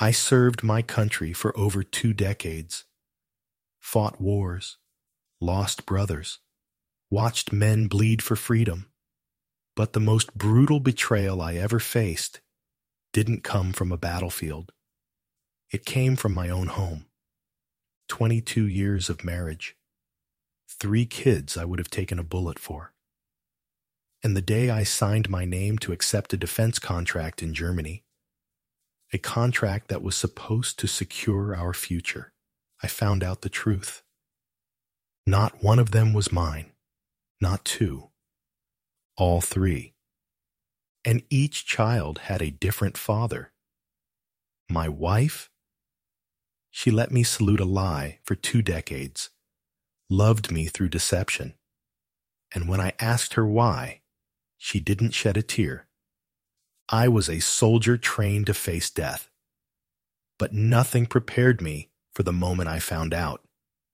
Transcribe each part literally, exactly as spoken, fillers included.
I served my country for over two decades, fought wars, lost brothers, watched men bleed for freedom. But the most brutal betrayal I ever faced didn't come from a battlefield. It came from my own home. twenty-two years of marriage. Three kids I would have taken a bullet for. And the day I signed my name to accept a defense contract in Germany, a contract that was supposed to secure our future, I found out the truth. Not one of them was mine, not two, all three. And each child had a different father. My wife? She let me salute a lie for two decades, loved me through deception, and when I asked her why, she didn't shed a tear. I was a soldier trained to face death, but nothing prepared me for the moment I found out.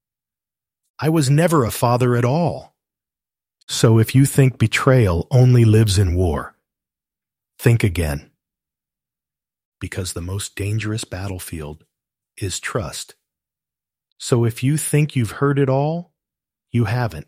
I was never a father at all. So if you think betrayal only lives in war, think again. Because the most dangerous battlefield is trust. So if you think you've heard it all, you haven't.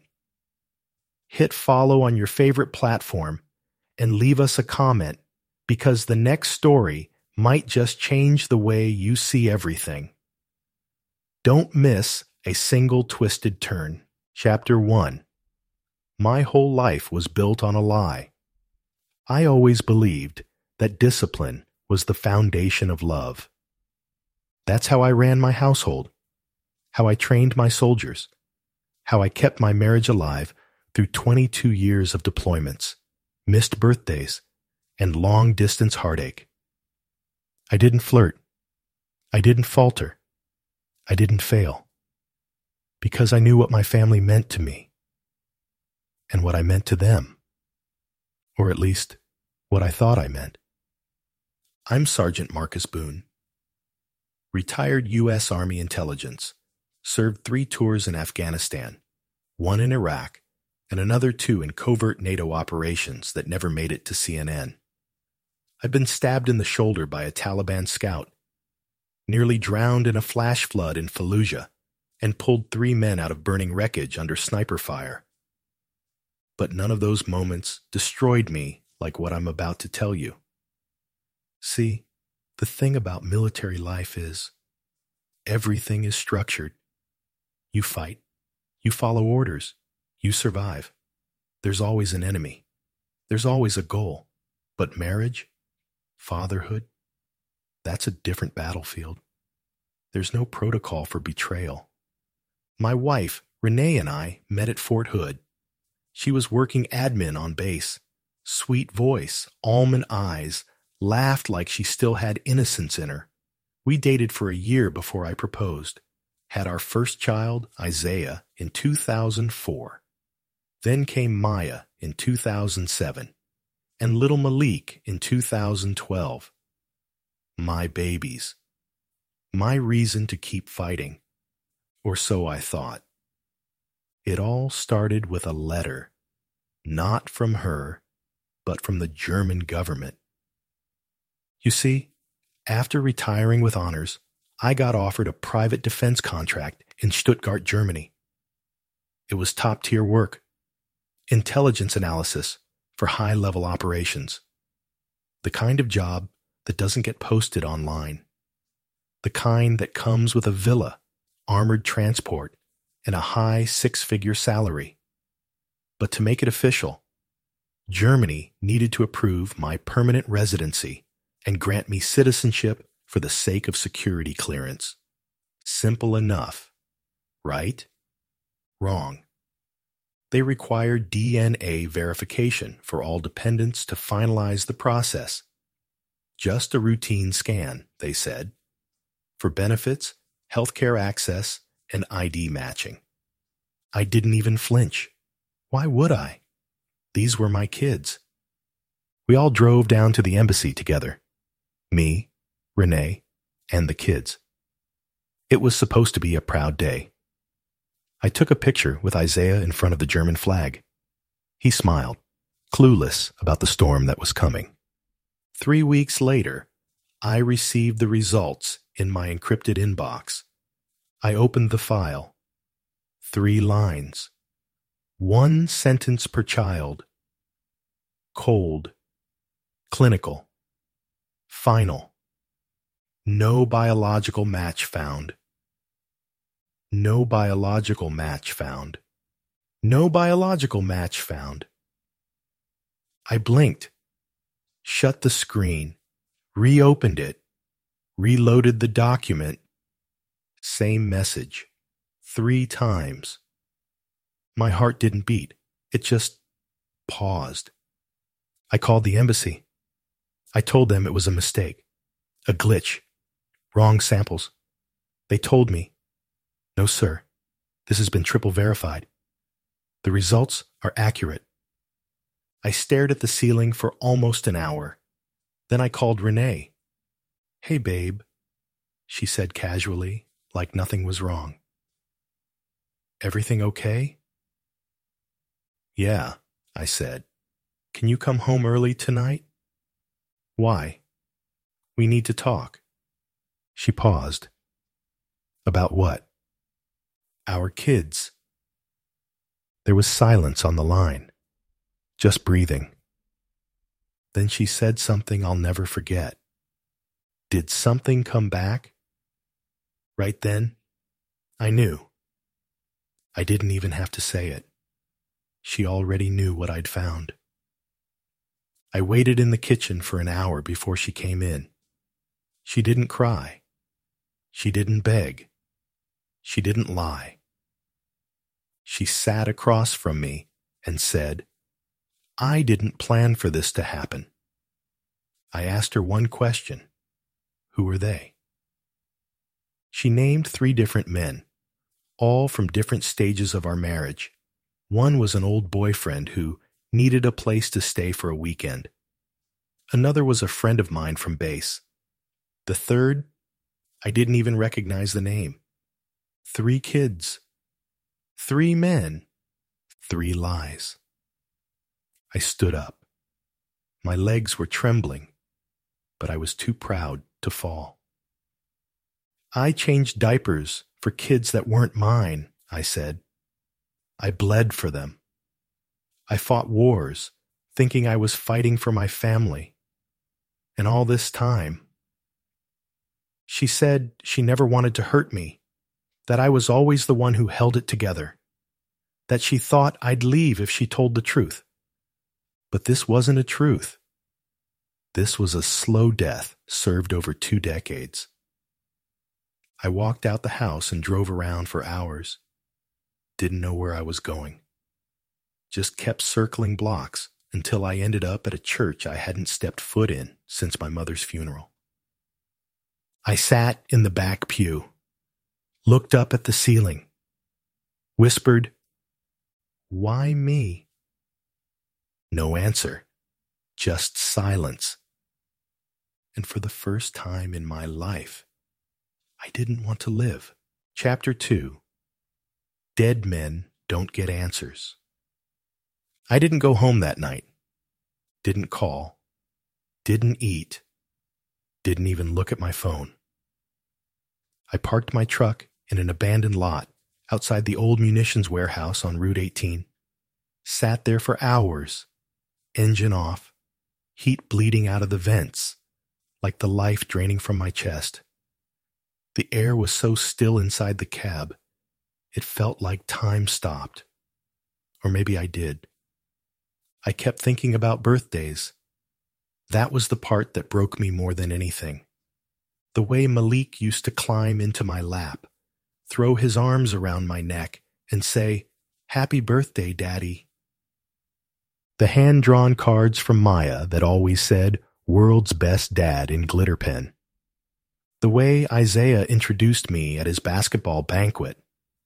Hit follow on your favorite platform and leave us a comment, because the next story might just change the way you see everything. Don't miss a single twisted turn. Chapter one. My whole life was built on a lie. I always believed that discipline was the foundation of love. That's how I ran my household, how I trained my soldiers, how I kept my marriage alive through twenty-two years of deployments, missed birthdays, and long-distance heartache. I didn't flirt. I didn't falter. I didn't fail. Because I knew what my family meant to me and what I meant to them, or at least what I thought I meant. I'm Sergeant Marcus Boone, retired U S Army intelligence, served three tours in Afghanistan, one in Iraq, and another two in covert NATO operations that never made it to C N N. I've been stabbed in the shoulder by a Taliban scout, nearly drowned in a flash flood in Fallujah, and pulled three men out of burning wreckage under sniper fire. But none of those moments destroyed me like what I'm about to tell you. See, the thing about military life is, everything is structured. You fight, you follow orders, you survive. There's always an enemy. There's always a goal. But marriage, fatherhood, that's a different battlefield. There's no protocol for betrayal. My wife, Renee, and I met at Fort Hood. She was working admin on base. Sweet voice, almond eyes, laughed like she still had innocence in her. We dated for a year before I proposed. Had our first child, Isaiah, in two thousand four. Then came Maya in two thousand seven, and little Malik in two thousand twelve. My babies. My reason to keep fighting. Or so I thought. It all started with a letter, not from her, but from the German government. You see, after retiring with honors, I got offered a private defense contract in Stuttgart, Germany. It was top-tier work, intelligence analysis for high-level operations, the kind of job that doesn't get posted online, the kind that comes with a villa, armored transport, and a high six-figure salary. But to make it official, Germany needed to approve my permanent residency and grant me citizenship for the sake of security clearance. Simple enough, right? Wrong. They required D N A verification for all dependents to finalize the process. Just a routine scan, they said, for benefits, healthcare access, and I D matching. I didn't even flinch. Why would I? These were my kids. We all drove down to the embassy together. Me, Renee, and the kids. It was supposed to be a proud day. I took a picture with Isaiah in front of the German flag. He smiled, clueless about the storm that was coming. Three weeks later, I received the results in my encrypted inbox. I opened the file. Three lines. One sentence per child. Cold. Clinical. Final. No biological match found. No biological match found. No biological match found. I blinked, shut the screen, reopened it, reloaded the document. Same message. Three times. My heart didn't beat. It just paused. I called the embassy. I told them it was a mistake, a glitch, wrong samples. They told me, "No, sir, this has been triple verified. The results are accurate." I stared at the ceiling for almost an hour. Then I called Renee. "Hey, babe," she said casually, like nothing was wrong. "Everything okay?" "Yeah," I said. "Can you come home early tonight?" "Why?" "We need to talk." She paused. "About what?" "Our kids." There was silence on the line, just breathing. Then she said something I'll never forget. Did something come back? Right then, I knew. I didn't even have to say it. She already knew what I'd found. I waited in the kitchen for an hour before she came in. She didn't cry. She didn't beg. She didn't lie. She sat across from me and said, "I didn't plan for this to happen." I asked her one question. Who were they? She named three different men, all from different stages of our marriage. One was an old boyfriend who needed a place to stay for a weekend. Another was a friend of mine from base. The third, I didn't even recognize the name. Three kids. Three men. Three lies. I stood up. My legs were trembling, but I was too proud to fall. "I changed diapers for kids that weren't mine," I said. "I bled for them. I fought wars, thinking I was fighting for my family. And all this time..." She said she never wanted to hurt me, that I was always the one who held it together, that she thought I'd leave if she told the truth. But this wasn't a truth. This was a slow death served over two decades. I walked out the house and drove around for hours. Didn't know where I was going. Just kept circling blocks until I ended up at a church I hadn't stepped foot in since my mother's funeral. I sat in the back pew, looked up at the ceiling, whispered, "Why me?" No answer, just silence. And for the first time in my life, I didn't want to live. Chapter two. Dead men don't get answers. I didn't go home that night. Didn't call. Didn't eat. Didn't even look at my phone. I parked my truck in an abandoned lot outside the old munitions warehouse on Route eighteen. Sat there for hours, engine off, heat bleeding out of the vents, like the life draining from my chest. The air was so still inside the cab, it felt like time stopped. Or maybe I did. I kept thinking about birthdays. That was the part that broke me more than anything. The way Malik used to climb into my lap, throw his arms around my neck, and say, "Happy birthday, Daddy." The hand-drawn cards from Maya that always said, "World's best dad" in glitter pen. The way Isaiah introduced me at his basketball banquet.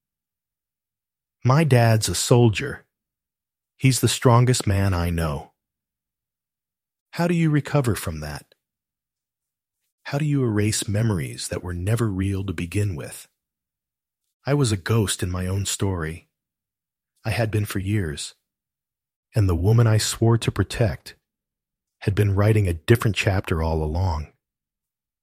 My dad's a soldier. He's the strongest man I know. How do you recover from that? How do you erase memories that were never real to begin with? I was a ghost in my own story. I had been for years. And the woman I swore to protect had been writing a different chapter all along.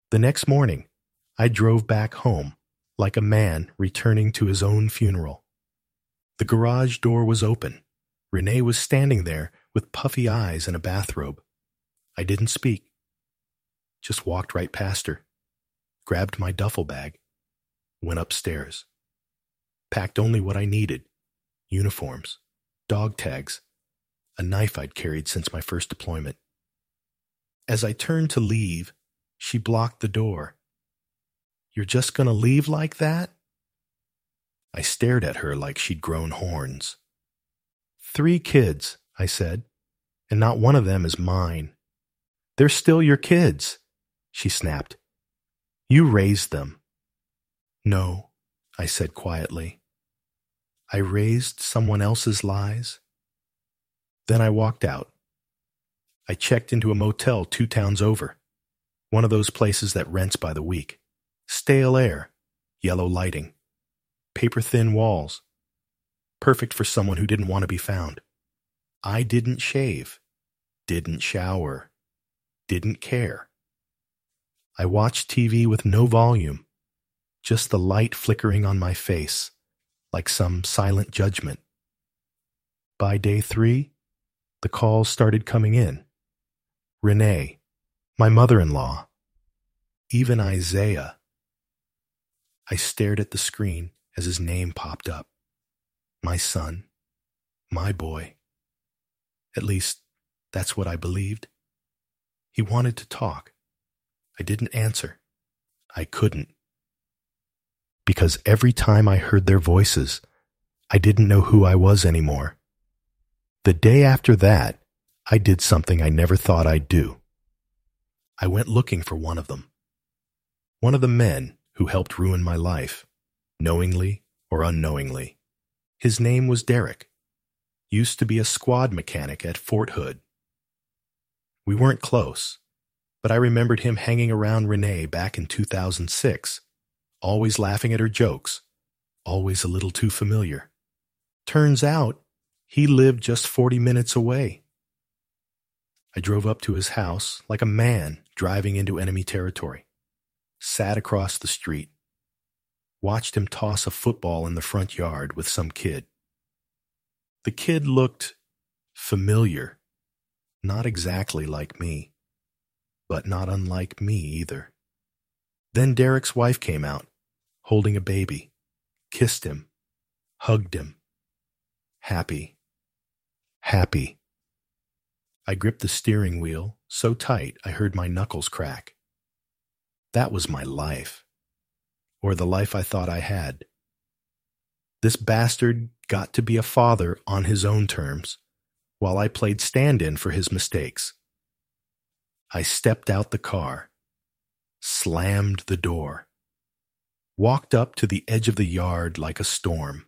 The next morning, I drove back home like a man returning to his own funeral. The garage door was open. Renee was standing there with puffy eyes and a bathrobe. I didn't speak. Just walked right past her, grabbed my duffel bag, went upstairs. Packed only what I needed: uniforms, dog tags, a knife I'd carried since my first deployment. As I turned to leave, she blocked the door. "You're just gonna leave like that?" I stared at her like she'd grown horns. "Three kids," I said, "and not one of them is mine." "They're still your kids," she snapped. "You raised them." "No," I said quietly. "I raised someone else's lies." Then I walked out. I checked into a motel two towns over, one of those places that rents by the week. Stale air, yellow lighting, paper-thin walls. Perfect for someone who didn't want to be found. I didn't shave, didn't shower, didn't care. I watched T V with no volume, just the light flickering on my face, like some silent judgment. By day three, the calls started coming in. Renee, my mother-in-law, even Isaiah. I stared at the screen as his name popped up. My son, my boy. At least, that's what I believed. He wanted to talk. I didn't answer. I couldn't. Because every time I heard their voices, I didn't know who I was anymore. The day after that, I did something I never thought I'd do. I went looking for one of them. One of the men who helped ruin my life, knowingly or unknowingly. His name was Derek. Used to be a squad mechanic at Fort Hood. We weren't close, but I remembered him hanging around Renee back in two thousand six, always laughing at her jokes, always a little too familiar. Turns out, he lived just forty minutes away. I drove up to his house like a man driving into enemy territory. Sat across the street. Watched him toss a football in the front yard with some kid. The kid looked familiar. Not exactly like me, but not unlike me either. Then Derek's wife came out, holding a baby, kissed him, hugged him. Happy. Happy. I gripped the steering wheel so tight I heard my knuckles crack. That was my life, or the life I thought I had. This bastard got to be a father on his own terms, while I played stand-in for his mistakes. I stepped out the car, slammed the door, walked up to the edge of the yard like a storm.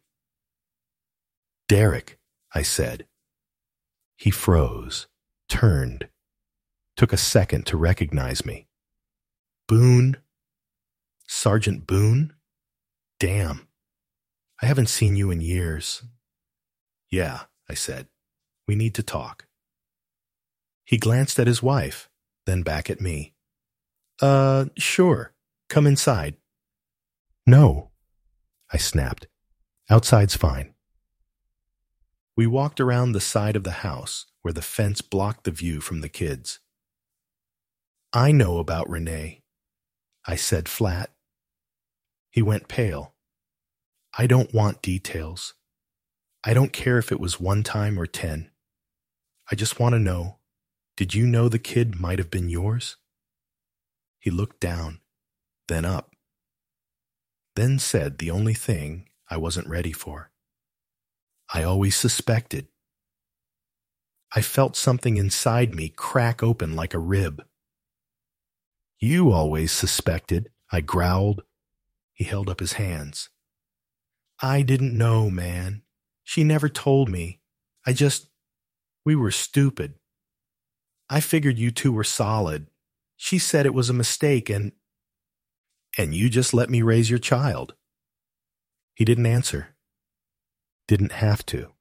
"Derek," I said. He froze, turned, took a second to recognize me. "Boone? Sergeant Boone? Damn. I haven't seen you in years." "Yeah," I said. "We need to talk." He glanced at his wife, then back at me. Uh, sure. Come inside." "No," I snapped. "Outside's fine." We walked around the side of the house where the fence blocked the view from the kids. "I know about Renee," I said flat. He went pale. "I don't want details. I don't care if it was one time or ten. I just want to know, did you know the kid might have been yours?" He looked down, then up, then said the only thing I wasn't ready for. "I always suspected." I felt something inside me crack open like a rib. "You always suspected," I growled. He held up his hands. "I didn't know, man. She never told me. I just... we were stupid. I figured you two were solid. She said it was a mistake and... and you just let me raise your child." He didn't answer. Didn't have to.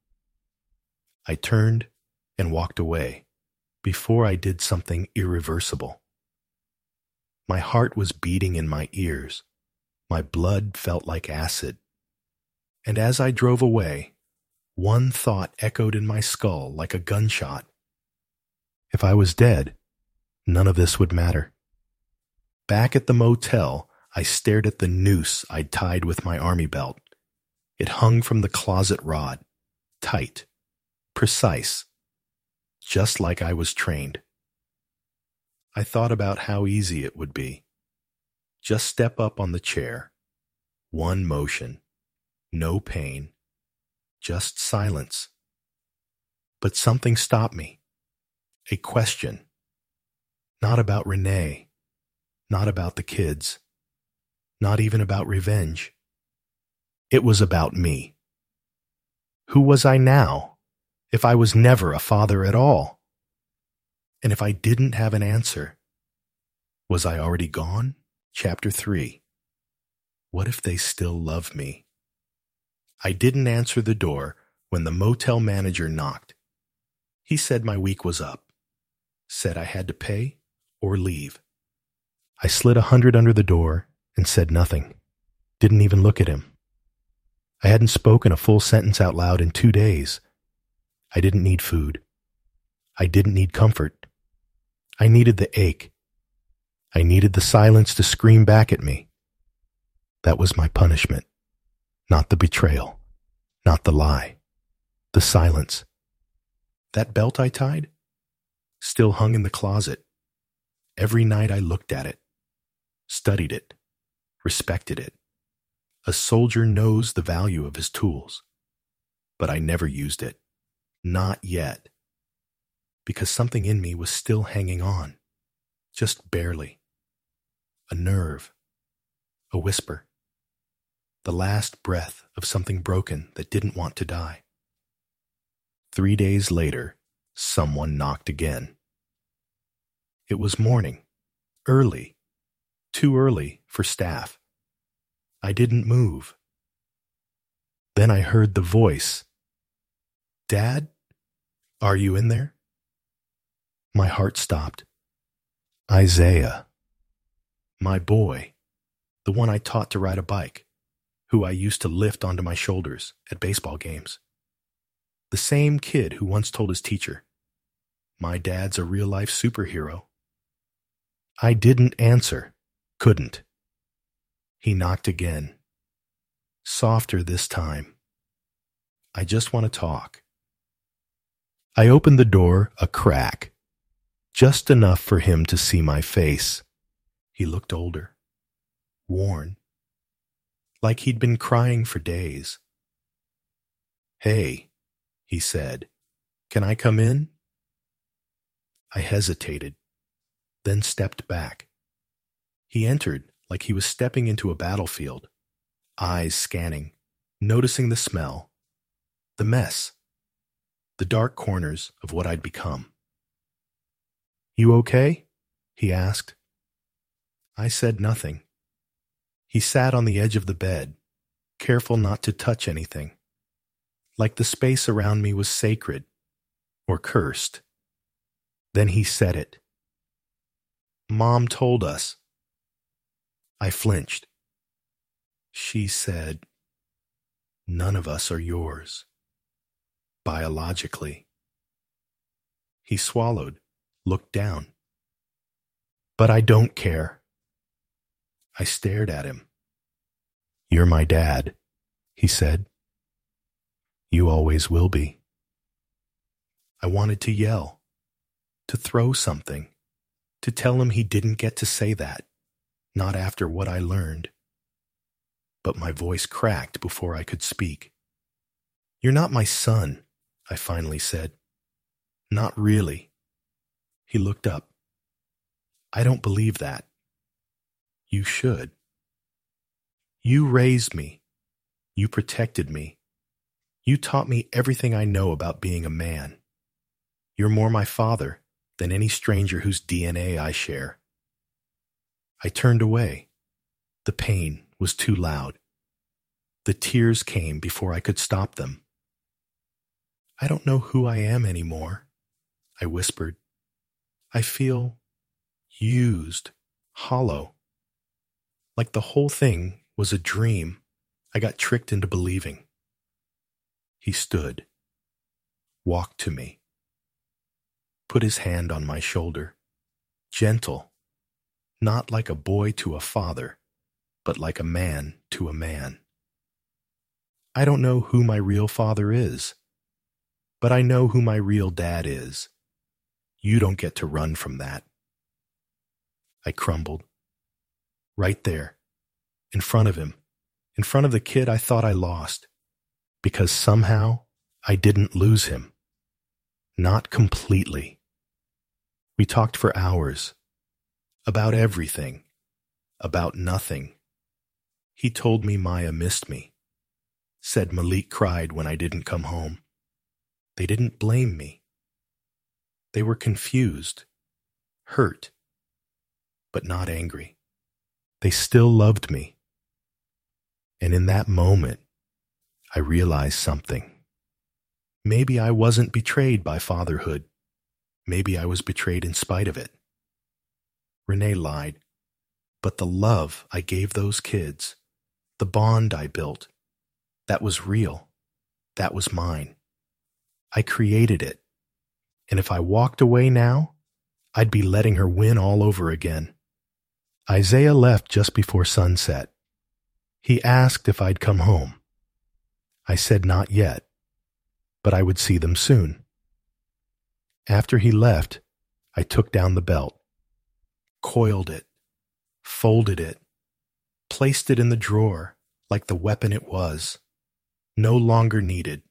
I turned and walked away before I did something irreversible. My heart was beating in my ears. My blood felt like acid. And as I drove away, one thought echoed in my skull like a gunshot. If I was dead, none of this would matter. Back at the motel, I stared at the noose I'd tied with my army belt. It hung from the closet rod, tight, precise, just like I was trained. I thought about how easy it would be. Just step up on the chair. One motion. No pain. Just silence. But something stopped me. A question. Not about Renee. Not about the kids. Not even about revenge. It was about me. Who was I now, if I was never a father at all? And if I didn't have an answer, was I already gone? Chapter three. What if they still love me? I didn't answer the door when the motel manager knocked. He said my week was up. Said I had to pay or leave. I slid a hundred under the door and said nothing. Didn't even look at him. I hadn't spoken a full sentence out loud in two days. I didn't need food. I didn't need comfort. I needed the ache. I needed the silence to scream back at me. That was my punishment. Not the betrayal. Not the lie. The silence. That belt I tied? Still hung in the closet. Every night I looked at it. Studied it. Respected it. A soldier knows the value of his tools. But I never used it. Not yet. Because something in me was still hanging on. Just barely. A nerve. A whisper. The last breath of something broken that didn't want to die. Three days later, someone knocked again. It was morning. Early. Too early for staff. I didn't move. Then I heard the voice. Dad, are you in there? My heart stopped. Isaiah. My boy. The one I taught to ride a bike. Who I used to lift onto my shoulders at baseball games. The same kid who once told his teacher, "My dad's a real-life superhero." I didn't answer. Couldn't. He knocked again. Softer this time. I just want to talk. I opened the door a crack, just enough for him to see my face. He looked older, worn, like he'd been crying for days. "Hey," he said, "can I come in?" I hesitated, then stepped back. He entered like he was stepping into a battlefield, eyes scanning, noticing the smell, the mess, the dark corners of what I'd become. "You okay?" he asked. I said nothing. He sat on the edge of the bed, careful not to touch anything, like the space around me was sacred or cursed. Then he said it. "Mom told us." I flinched. She said, "None of us are yours, biologically." He swallowed, looked down. "But I don't care." I stared at him. "You're my dad," he said. "You always will be." I wanted to yell, to throw something, to tell him he didn't get to say that, not after what I learned. But my voice cracked before I could speak. "You're not my son," I finally said. "Not really." He looked up. "I don't believe that." "You should. You raised me. You protected me. You taught me everything I know about being a man. You're more my father than any stranger whose D N A I share." I turned away. The pain was too loud. The tears came before I could stop them. "I don't know who I am anymore," I whispered. "I feel used, hollow. Like the whole thing was a dream I got tricked into believing. He stood, walked to me, put his hand on my shoulder, gentle, not like a boy to a father, but like a man to a man. I don't know who my real father is, but I know who my real dad is. You don't get to run from that. I crumbled. Right there, in front of him, in front of the kid I thought I lost, because somehow I didn't lose him. Not completely. We talked for hours, about everything, about nothing. He told me Maya missed me, said Malik cried when I didn't come home. They didn't blame me. They were confused, hurt, but not angry. They still loved me. And in that moment, I realized something. Maybe I wasn't betrayed by fatherhood. Maybe I was betrayed in spite of it. Renee lied, but the love I gave those kids, the bond I built, that was real. That was mine. I created it. And if I walked away now, I'd be letting her win all over again. Isaiah left just before sunset. He asked if I'd come home. I said not yet, but I would see them soon. After he left, I took down the belt, coiled it, folded it, placed it in the drawer like the weapon it was, no longer needed.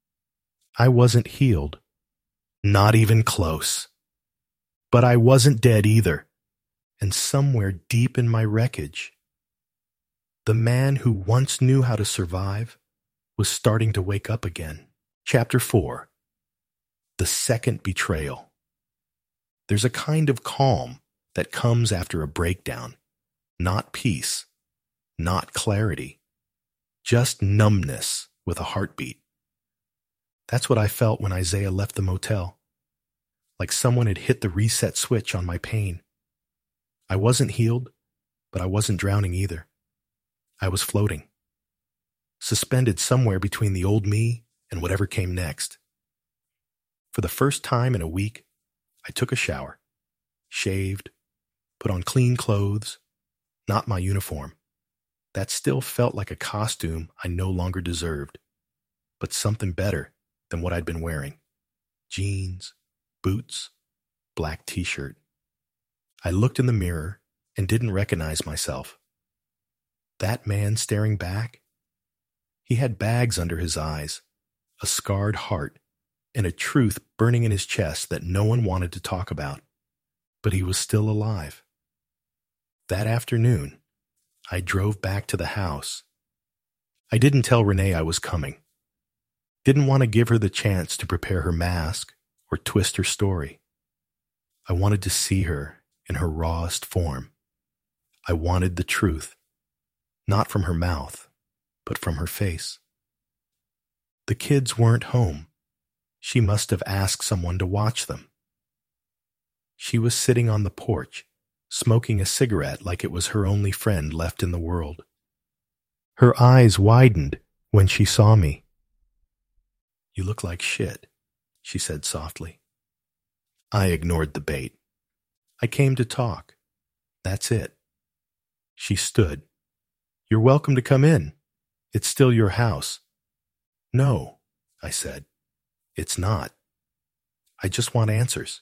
I wasn't healed, not even close. But I wasn't dead either, and somewhere deep in my wreckage, the man who once knew how to survive was starting to wake up again. Chapter four. The second betrayal. There's a kind of calm that comes after a breakdown, not peace, not clarity, just numbness with a heartbeat. That's what I felt when Isaiah left the motel, like someone had hit the reset switch on my pain. I wasn't healed, but I wasn't drowning either. I was floating, suspended somewhere between the old me and whatever came next. For the first time in a week, I took a shower, shaved, put on clean clothes, not my uniform. That still felt like a costume I no longer deserved, but something better than what I'd been wearing. Jeans, boots, black t-shirt. I looked in the mirror and didn't recognize myself. That man staring back, he had bags under his eyes, a scarred heart, and a truth burning in his chest that no one wanted to talk about. But he was still alive. That afternoon, I drove back to the house. I didn't tell Renee I was coming. Didn't want to give her the chance to prepare her mask or twist her story. I wanted to see her in her rawest form. I wanted the truth, not from her mouth, but from her face. The kids weren't home. She must have asked someone to watch them. She was sitting on the porch, smoking a cigarette like it was her only friend left in the world. Her eyes widened when she saw me. "You look like shit," she said softly. I ignored the bait. I came to talk. That's it. She stood. "You're welcome to come in. It's still your house." "No," I said. "It's not. I just want answers."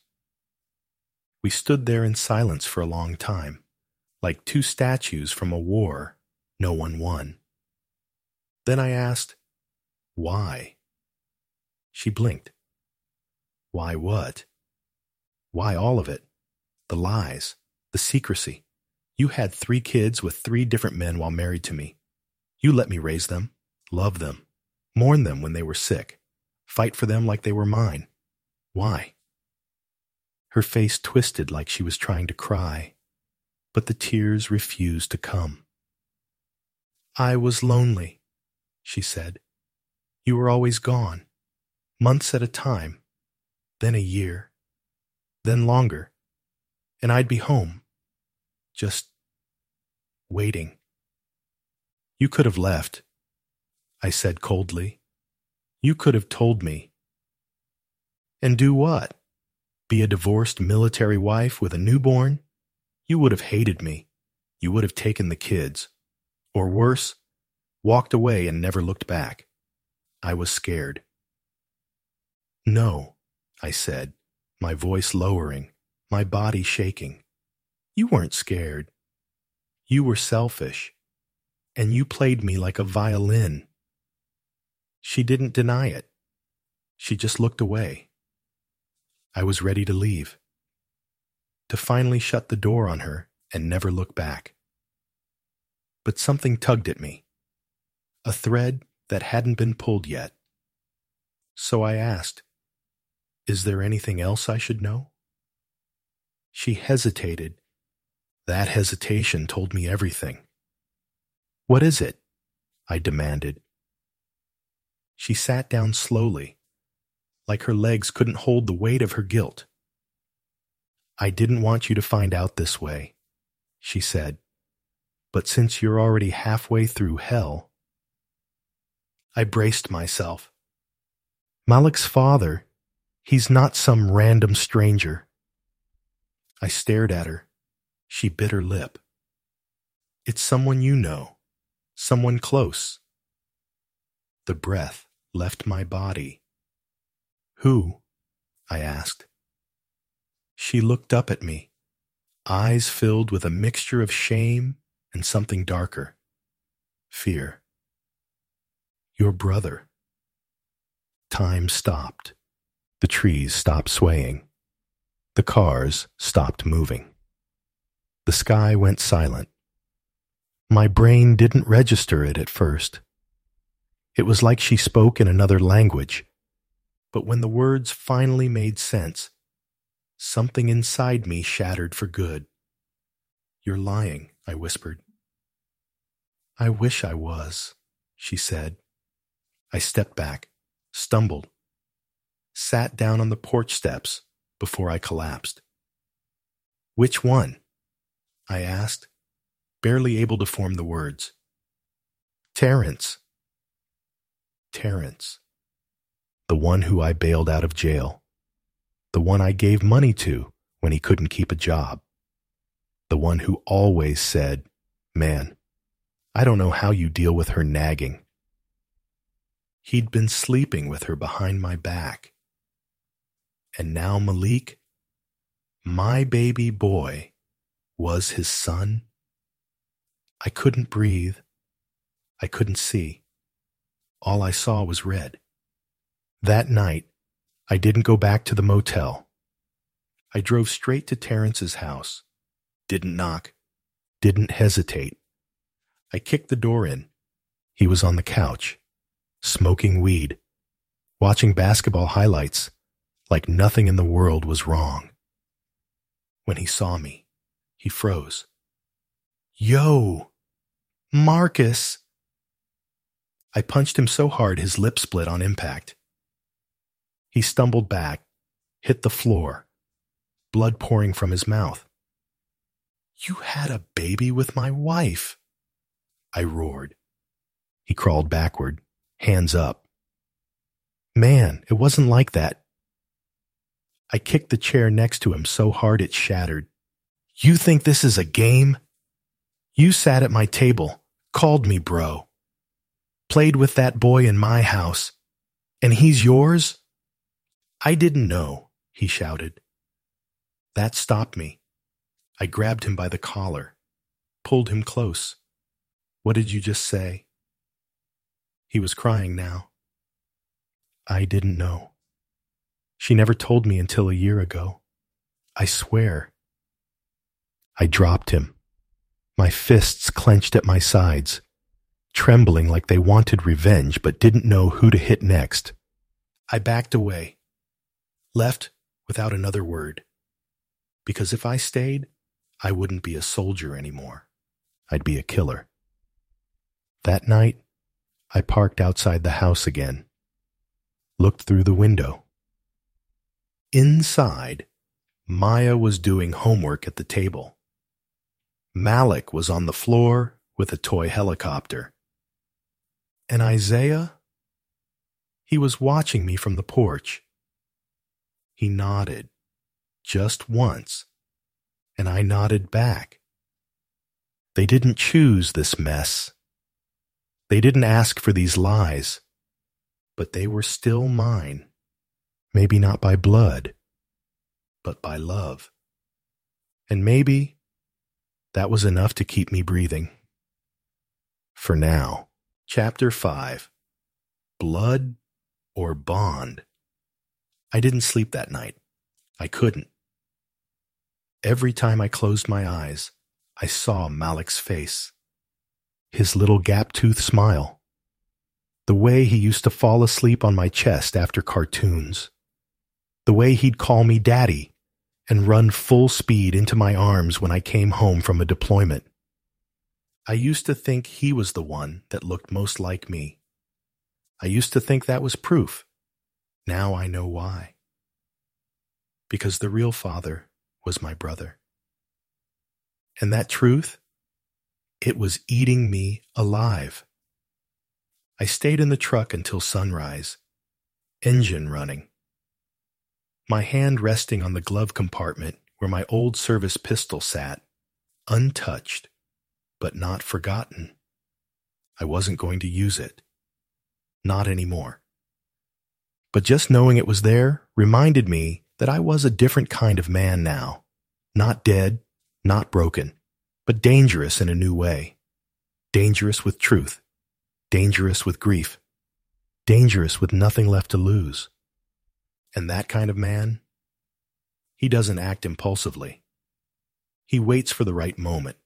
We stood there in silence for a long time, like two statues from a war no one won. Then I asked, "Why?" She blinked. "Why what?" "Why all of it? The lies, the secrecy. You had three kids with three different men while married to me. You let me raise them, love them, mourn them when they were sick, fight for them like they were mine. Why?" Her face twisted like she was trying to cry, but the tears refused to come. "I was lonely," she said. "You were always gone, months at a time, then a year, then longer, and I'd be home, just waiting. You could have left, I said coldly. You could have told me. And do what? Be a divorced military wife with a newborn? You would have hated me. You would have taken the kids. Or worse, walked away and never looked back. I was scared. No, I said, my voice lowering, my body shaking. You weren't scared. You were selfish. And you played me like a violin. She didn't deny it. She just looked away. I was ready to leave. To finally shut the door on her and never look back. But something tugged at me. A thread that hadn't been pulled yet. So I asked, is there anything else I should know? She hesitated. That hesitation told me everything. What is it? I demanded. She sat down slowly, like her legs couldn't hold the weight of her guilt. I didn't want you to find out this way, she said, but since you're already halfway through hell. I braced myself. Malik's father, he's not some random stranger. I stared at her. She bit her lip. It's someone you know. Someone close. The breath left my body. Who? I asked. She looked up at me, eyes filled with a mixture of shame and something darker. Fear. Your brother. Time stopped. The trees stopped swaying. The cars stopped moving. The sky went silent. My brain didn't register it at first. It was like she spoke in another language. But when the words finally made sense, something inside me shattered for good. You're lying, I whispered. I wish I was, she said. I stepped back, stumbled, sat down on the porch steps before I collapsed. Which one? I asked, barely able to form the words. Terrence. Terrence. The one who I bailed out of jail. The one I gave money to when he couldn't keep a job. The one who always said, man, I don't know how you deal with her nagging. He'd been sleeping with her behind my back. And now Malik, my baby boy, was his son. I couldn't breathe. I couldn't see. All I saw was red. That night, I didn't go back to the motel. I drove straight to Terrence's house. Didn't knock. Didn't hesitate. I kicked the door in. He was on the couch, smoking weed, watching basketball highlights like nothing in the world was wrong. When he saw me, he froze. Yo, Marcus! I punched him so hard his lip split on impact. He stumbled back, hit the floor, blood pouring from his mouth. You had a baby with my wife, I roared. He crawled backward, hands up. Man, it wasn't like that. I kicked the chair next to him so hard it shattered. You think this is a game? You sat at my table, called me bro, played with that boy in my house, and he's yours? I didn't know, he shouted. That stopped me. I grabbed him by the collar, pulled him close. What did you just say? He was crying now. I didn't know. She never told me until a year ago. I swear. I dropped him, my fists clenched at my sides, trembling like they wanted revenge but didn't know who to hit next. I backed away, left without another word, because if I stayed, I wouldn't be a soldier anymore. I'd be a killer. That night, I parked outside the house again, looked through the window. Inside, Maya was doing homework at the table. Malik was on the floor with a toy helicopter. And Isaiah? He was watching me from the porch. He nodded, just once, and I nodded back. They didn't choose this mess. They didn't ask for these lies, but they were still mine. Maybe not by blood, but by love. And maybe that was enough to keep me breathing. For now. Chapter five. Blood or Bond? I didn't sleep that night. I couldn't. Every time I closed my eyes, I saw Malik's face. His little gap-toothed smile. The way he used to fall asleep on my chest after cartoons. The way he'd call me Daddy and run full speed into my arms when I came home from a deployment. I used to think he was the one that looked most like me. I used to think that was proof. Now I know why. Because the real father was my brother. And that truth, it was eating me alive. I stayed in the truck until sunrise, engine running. My hand resting on the glove compartment where my old service pistol sat, untouched, but not forgotten. I wasn't going to use it. Not anymore. But just knowing it was there reminded me that I was a different kind of man now. Not dead, not broken, but dangerous in a new way. Dangerous with truth. Dangerous with grief. Dangerous with nothing left to lose. And that kind of man, he doesn't act impulsively. He waits for the right moment.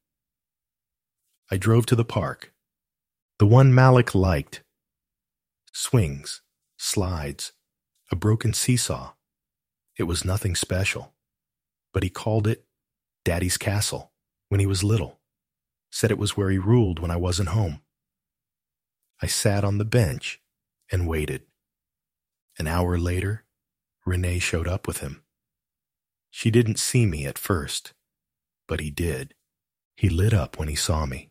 I drove to the park. The one Malik liked. Swings, slides, a broken seesaw. It was nothing special. But he called it Daddy's Castle when he was little. Said it was where he ruled when I wasn't home. I sat on the bench and waited. An hour later, Renee showed up with him. She didn't see me at first, but he did. He lit up when he saw me.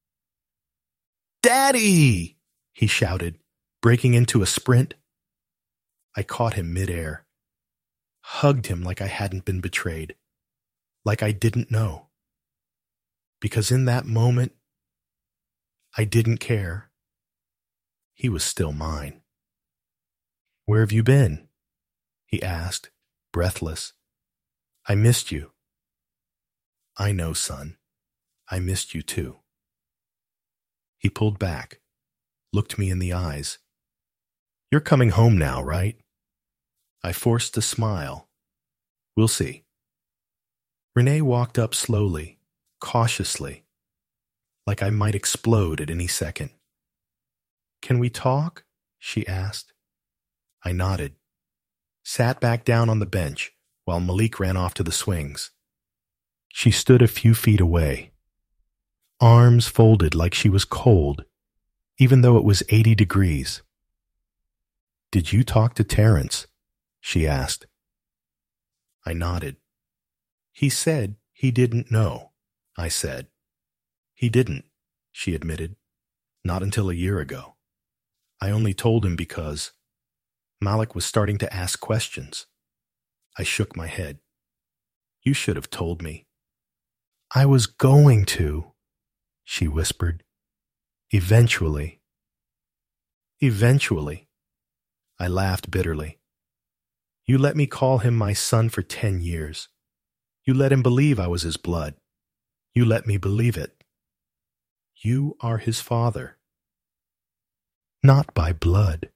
"Daddy!" he shouted, breaking into a sprint. I caught him midair, hugged him like I hadn't been betrayed, like I didn't know. Because in that moment, I didn't care. He was still mine. "Where have you been?" he asked, breathless. "I missed you." "I know, son. I missed you too." He pulled back, looked me in the eyes. "You're coming home now, right?" I forced a smile. "We'll see." Renee walked up slowly, cautiously, like I might explode at any second. "Can we talk?" she asked. I nodded, sat back down on the bench while Malik ran off to the swings. She stood a few feet away, arms folded like she was cold, even though it was eighty degrees. "Did you talk to Terrence?" she asked. I nodded. "He said he didn't know," I said. "He didn't," she admitted. "Not until a year ago. I only told him because Malik was starting to ask questions." I shook my head. "You should have told me." "I was going to," she whispered. "Eventually." "Eventually." I laughed bitterly. "You let me call him my son for ten years. You let him believe I was his blood. You let me believe it. You are his father. Not by blood."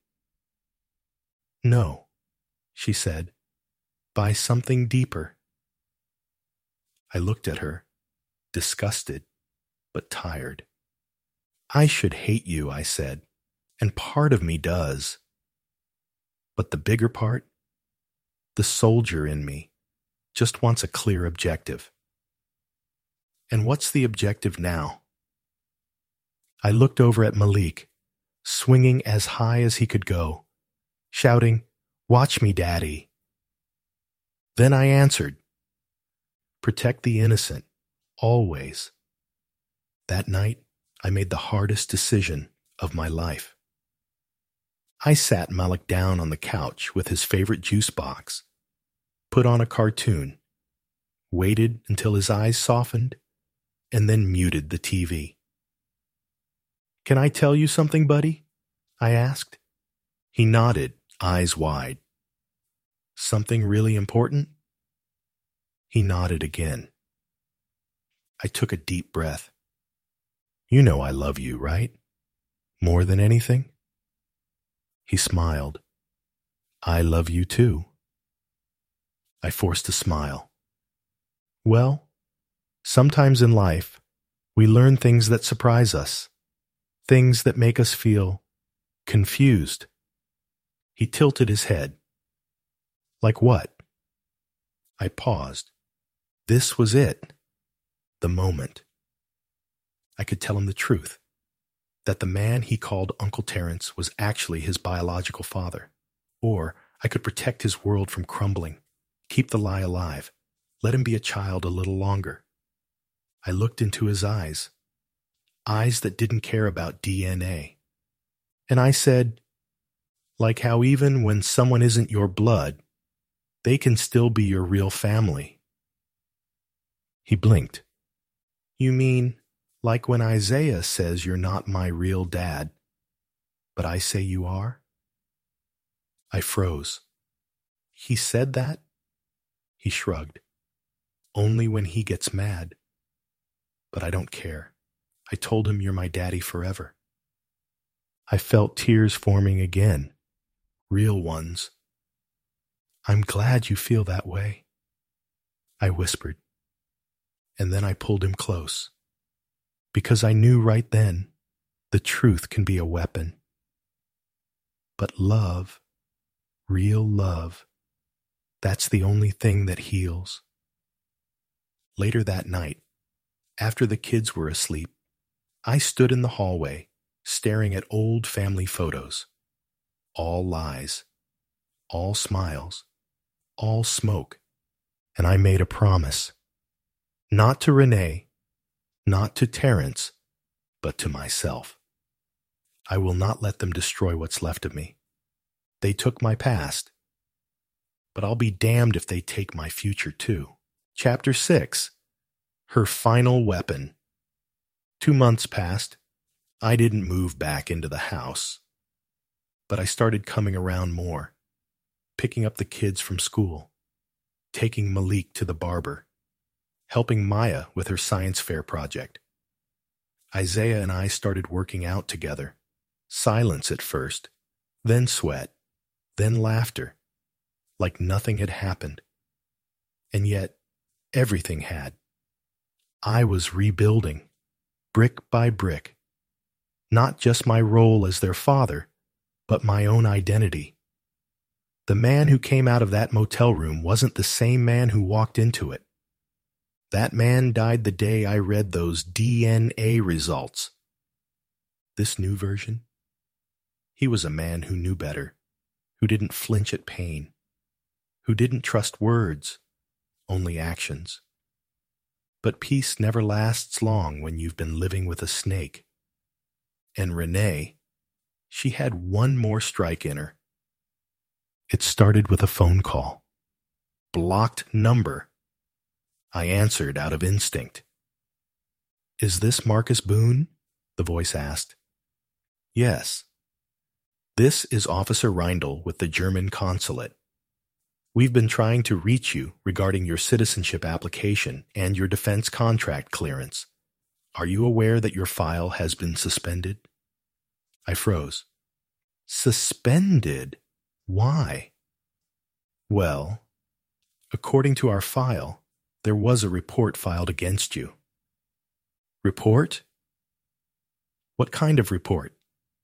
"No," she said, "by something deeper." I looked at her, disgusted, but tired. "I should hate you," I said, "and part of me does. But the bigger part, the soldier in me, just wants a clear objective." "And what's the objective now?" I looked over at Malik, swinging as high as he could go, shouting, "Watch me, Daddy." Then I answered, "Protect the innocent, always, That night, I made the hardest decision of my life. I sat Malik down on the couch with his favorite juice box, put on a cartoon, waited until his eyes softened, and then muted the T V. "Can I tell you something, buddy?" I asked. He nodded, eyes wide. "Something really important?" He nodded again. I took a deep breath. "You know I love you, right? More than anything?" He smiled. "I love you too." I forced a smile. "Well, sometimes in life, we learn things that surprise us, things that make us feel confused." He tilted his head. "Like what?" I paused. This was it. The moment. I could tell him the truth, that the man he called Uncle Terence was actually his biological father. Or I could protect his world from crumbling, keep the lie alive, let him be a child a little longer. I looked into his eyes, eyes that didn't care about D N A. And I said, like how even when someone isn't your blood, they can still be your real family. He blinked. "You mean, like when Isaiah says you're not my real dad, but I say you are?" I froze. "He said that?" He shrugged. "Only when he gets mad. But I don't care. I told him you're my daddy forever." I felt tears forming again, real ones. "I'm glad you feel that way," I whispered. And then I pulled him close, because I knew right then the truth can be a weapon. But love, real love, that's the only thing that heals. Later that night, after the kids were asleep, I stood in the hallway, staring at old family photos. All lies, all smiles, all smoke, and I made a promise. Not to Renee, not to Terence, but to myself. I will not let them destroy what's left of me. They took my past, but I'll be damned if they take my future too. Chapter six. Her final weapon. Two months passed. I didn't move back into the house, but I started coming around more, picking up the kids from school, taking Malik to the barber, helping Maya with her science fair project. Isaiah and I started working out together. Silence at first, then sweat, then laughter, like nothing had happened. And yet, everything had. I was rebuilding, brick by brick, not just my role as their father, but my own identity. The man who came out of that motel room wasn't the same man who walked into it. That man died the day I read those D N A results. This new version? He was a man who knew better, who didn't flinch at pain, who didn't trust words, only actions. But peace never lasts long when you've been living with a snake. And Renee, she had one more strike in her. It started with a phone call. Blocked number. I answered out of instinct. "Is this Marcus Boone?" the voice asked. "Yes." "This is Officer Reindl with the German consulate. We've been trying to reach you regarding your citizenship application and your defense contract clearance. Are you aware that your file has been suspended?" I froze. Suspended? Why? Well, according to our file, there was a report filed against you. Report? What kind of report?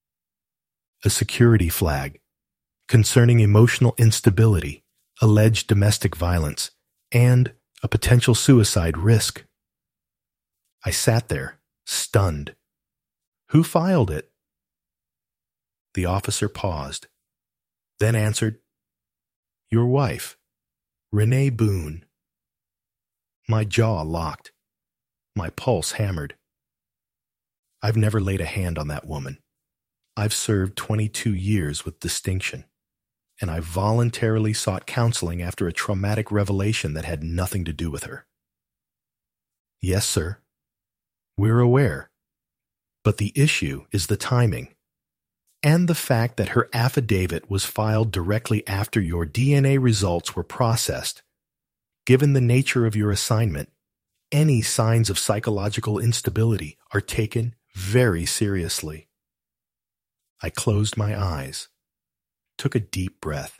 A security flag concerning emotional instability, alleged domestic violence, and a potential suicide risk. I sat there, stunned. Who filed it? The officer paused, then answered, Your wife, Renee Boone. My jaw locked, my pulse hammered. I've never laid a hand on that woman. I've served twenty-two years with distinction, and I voluntarily sought counseling after a traumatic revelation that had nothing to do with her. Yes, sir. We're aware. But the issue is the timing, and the fact that her affidavit was filed directly after your D N A results were processed. Given the nature of your assignment, any signs of psychological instability are taken very seriously. I closed my eyes, took a deep breath.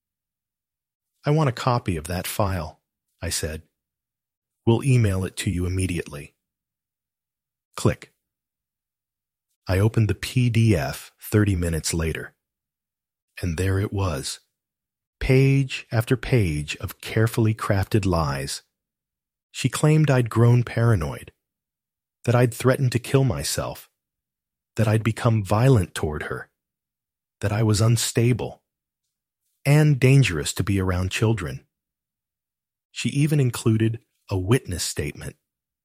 I want a copy of that file, I said. We'll email it to you immediately. Click. I opened the P D F thirty minutes later, and there it was, page after page of carefully crafted lies. She claimed I'd grown paranoid, that I'd threatened to kill myself, that I'd become violent toward her, that I was unstable, and dangerous to be around children. She even included a witness statement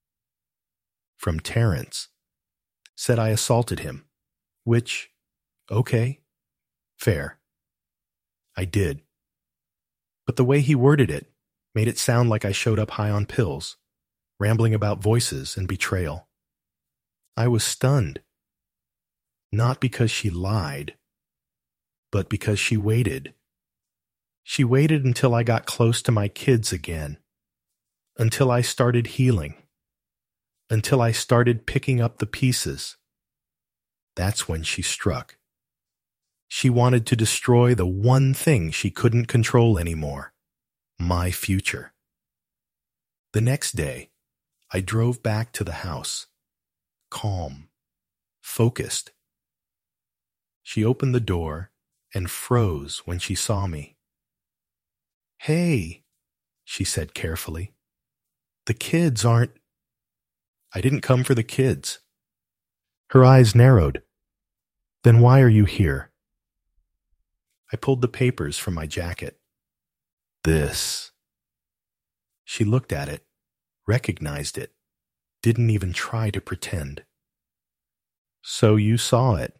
from Terrence. Said I assaulted him, which, okay, fair. I did. But the way he worded it made it sound like I showed up high on pills, rambling about voices and betrayal. I was stunned. Not because she lied, but because she waited. She waited until I got close to my kids again, until I started healing, until I started picking up the pieces. That's when she struck. She wanted to destroy the one thing she couldn't control anymore, my future. The next day, I drove back to the house, calm, focused. She opened the door and froze when she saw me. Hey, she said carefully. The kids aren't... I didn't come for the kids. Her eyes narrowed. Then why are you here? I pulled the papers from my jacket. This. She looked at it, recognized it, didn't even try to pretend. So you saw it.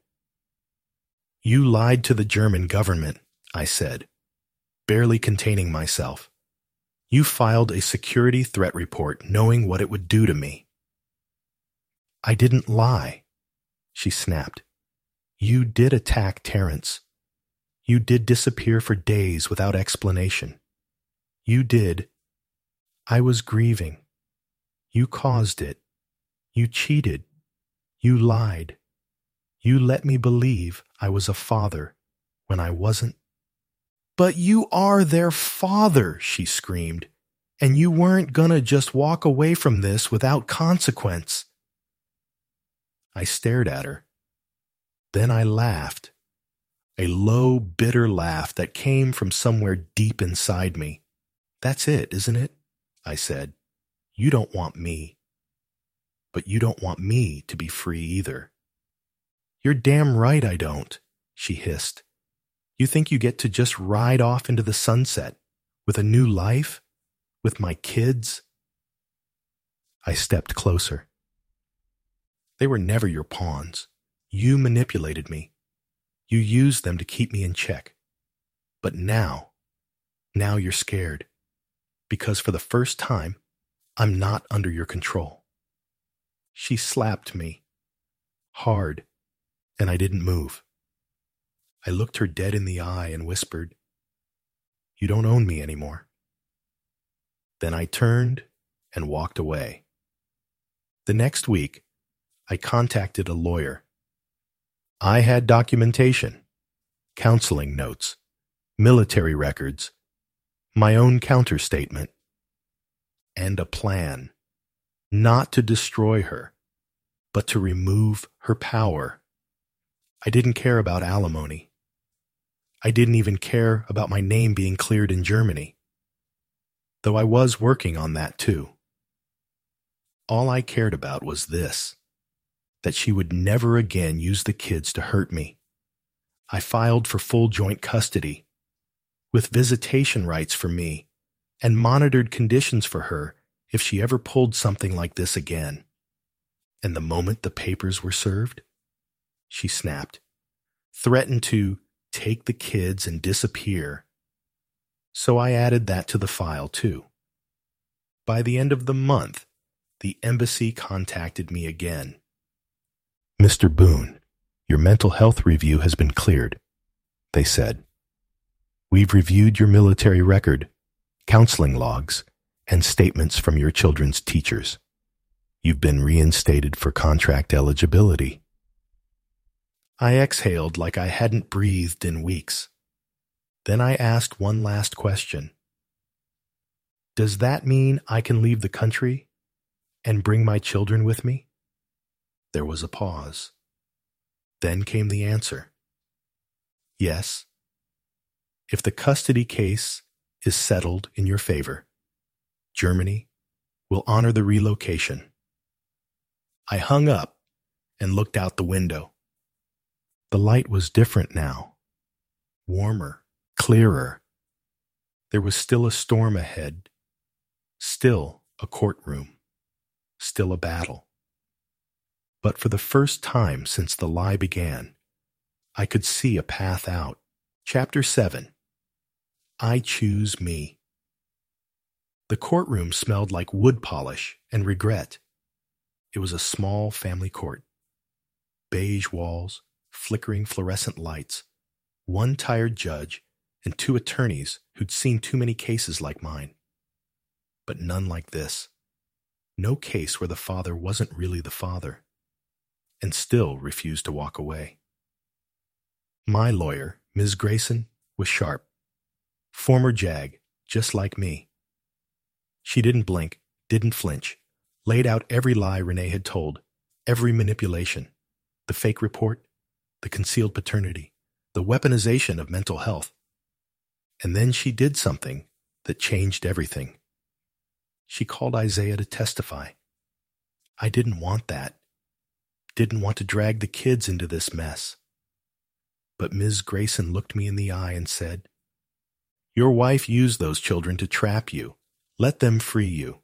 You lied to the German government, I said, barely containing myself. You filed a security threat report knowing what it would do to me. I didn't lie, she snapped. You did attack Terrence. You did disappear for days without explanation. You did. I was grieving. You caused it. You cheated. You lied. You let me believe I was a father when I wasn't. But you are their father, she screamed, and you weren't gonna just walk away from this without consequence. I stared at her. Then I laughed, a low, bitter laugh that came from somewhere deep inside me. That's it, isn't it? I said. You don't want me. But you don't want me to be free either. You're damn right I don't, she hissed. You think you get to just ride off into the sunset with a new life, with my kids? I stepped closer. They were never your pawns. You manipulated me. You used them to keep me in check. But now, now you're scared. Because for the first time, I'm not under your control. She slapped me. Hard. And I didn't move. I looked her dead in the eye and whispered, You don't own me anymore. Then I turned and walked away. The next week, I contacted a lawyer. I had documentation, counseling notes, military records, my own counterstatement, and a plan, not to destroy her, but to remove her power. I didn't care about alimony. I didn't even care about my name being cleared in Germany, though I was working on that too. All I cared about was this, that she would never again use the kids to hurt me. I filed for full joint custody, with visitation rights for me, and monitored conditions for her if she ever pulled something like this again. And the moment the papers were served, she snapped, threatened to take the kids and disappear. So I added that to the file too. By the end of the month, the embassy contacted me again. "Mister Boone, your mental health review has been cleared," they said. "We've reviewed your military record, counseling logs, and statements from your children's teachers. You've been reinstated for contract eligibility." I exhaled like I hadn't breathed in weeks. Then I asked one last question. "Does that mean I can leave the country and bring my children with me?" There was a pause. Then came the answer. "Yes. If the custody case is settled in your favor, Germany will honor the relocation." I hung up and looked out the window. The light was different now, warmer, clearer. There was still a storm ahead, still a courtroom, still a battle. But for the first time since the lie began, I could see a path out. Chapter seven. I Choose Me. The courtroom smelled like wood polish and regret. It was a small family court. Beige walls, flickering fluorescent lights, one tired judge, and two attorneys who'd seen too many cases like mine. But none like this. No case where the father wasn't really the father, and still refused to walk away. My lawyer, Miz Grayson, was sharp. Former JAG, just like me. She didn't blink, didn't flinch, laid out every lie Renee had told, every manipulation, the fake report, the concealed paternity, the weaponization of mental health. And then she did something that changed everything. She called Isaiah to testify. I didn't want that. Didn't want to drag the kids into this mess. But Miz Grayson looked me in the eye and said, "Your wife used those children to trap you. Let them free you."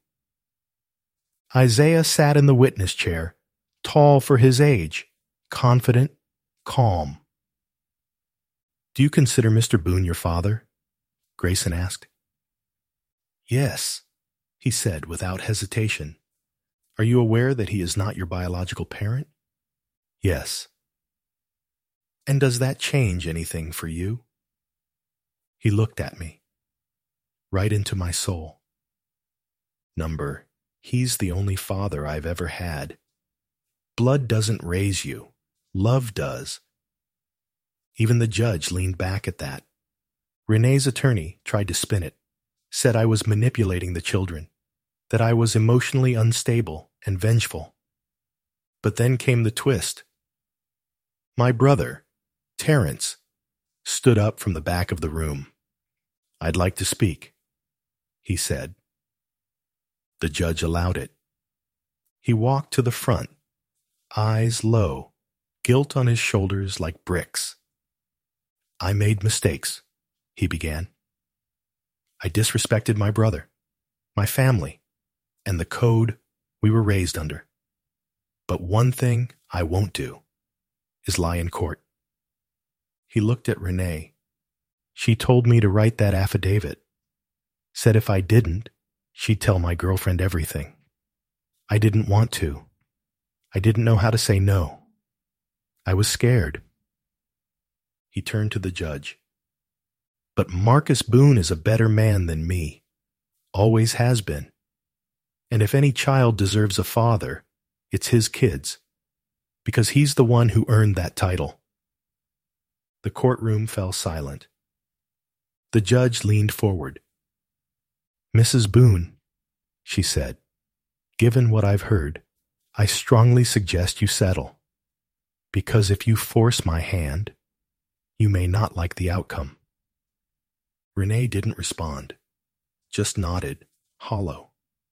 Isaiah sat in the witness chair, tall for his age, confident, calm. "Do you consider Mister Boone your father?" Grayson asked. "Yes," he said without hesitation. "Are you aware that he is not your biological parent?" "Yes." "And does that change anything for you?" He looked at me, right into my soul. Number, he's the only father I've ever had. Blood doesn't raise you. Love does. Even the judge leaned back at that. Renee's attorney tried to spin it, said I was manipulating the children, that I was emotionally unstable and vengeful. But then came the twist. My brother, Terrence, stood up from the back of the room. "I'd like to speak," he said. The judge allowed it. He walked to the front, eyes low, guilt on his shoulders like bricks. "I made mistakes," he began. "I disrespected my brother, my family, and the code we were raised under. But one thing I won't do is lie in court." He looked at Renee. "She told me to write that affidavit. Said if I didn't, she'd tell my girlfriend everything. I didn't want to. I didn't know how to say no. I was scared." He turned to the judge. "But Marcus Boone is a better man than me. Always has been. And if any child deserves a father, it's his kids, because he's the one who earned that title." The courtroom fell silent. The judge leaned forward. "Missus Boone," she said, "given what I've heard, I strongly suggest you settle, because if you force my hand, you may not like the outcome." Renee didn't respond, just nodded, hollow.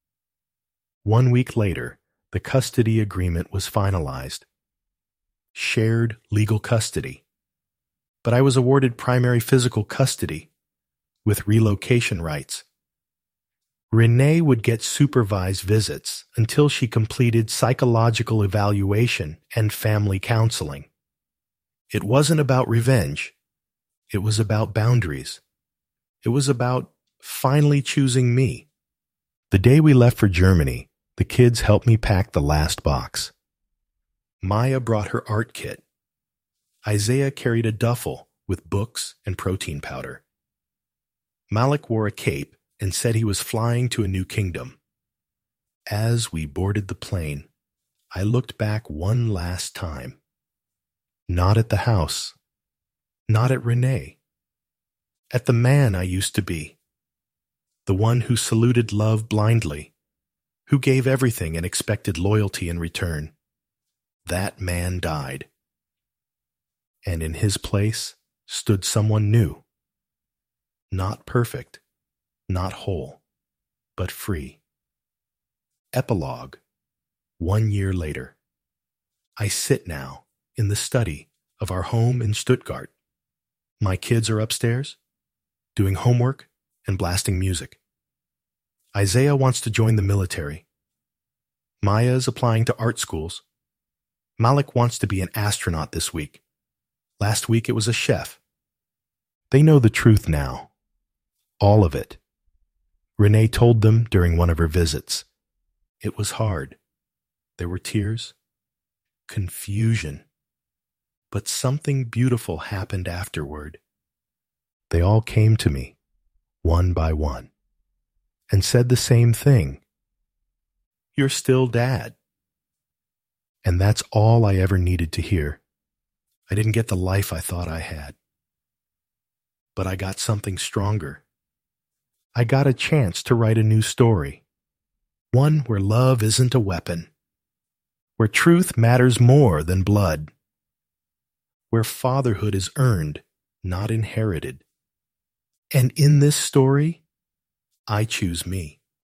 One week later, the custody agreement was finalized. Shared legal custody. But I was awarded primary physical custody with relocation rights. Renee would get supervised visits until she completed psychological evaluation and family counseling. It wasn't about revenge. It was about boundaries. It was about finally choosing me. The day we left for Germany, the kids helped me pack the last box. Maya brought her art kit. Isaiah carried a duffel with books and protein powder. Malik wore a cape and said he was flying to a new kingdom. As we boarded the plane, I looked back one last time. Not at the house. Not at Renee. At the man I used to be. The one who saluted love blindly, who gave everything and expected loyalty in return. That man died. And in his place stood someone new. Not perfect, not whole, but free. Epilogue. One year later. I sit now in the study of our home in Stuttgart. My kids are upstairs, doing homework and blasting music. Isaiah wants to join the military. Maya is applying to art schools. Malik wants to be an astronaut this week. Last week it was a chef. They know the truth now. All of it. Renee told them during one of her visits. It was hard. There were tears, confusion. But something beautiful happened afterward. They all came to me, one by one, and said the same thing. You're still Dad. And that's all I ever needed to hear. I didn't get the life I thought I had. But I got something stronger. I got a chance to write a new story. One where love isn't a weapon. Where truth matters more than blood. Where fatherhood is earned, not inherited. And in this story, I choose me.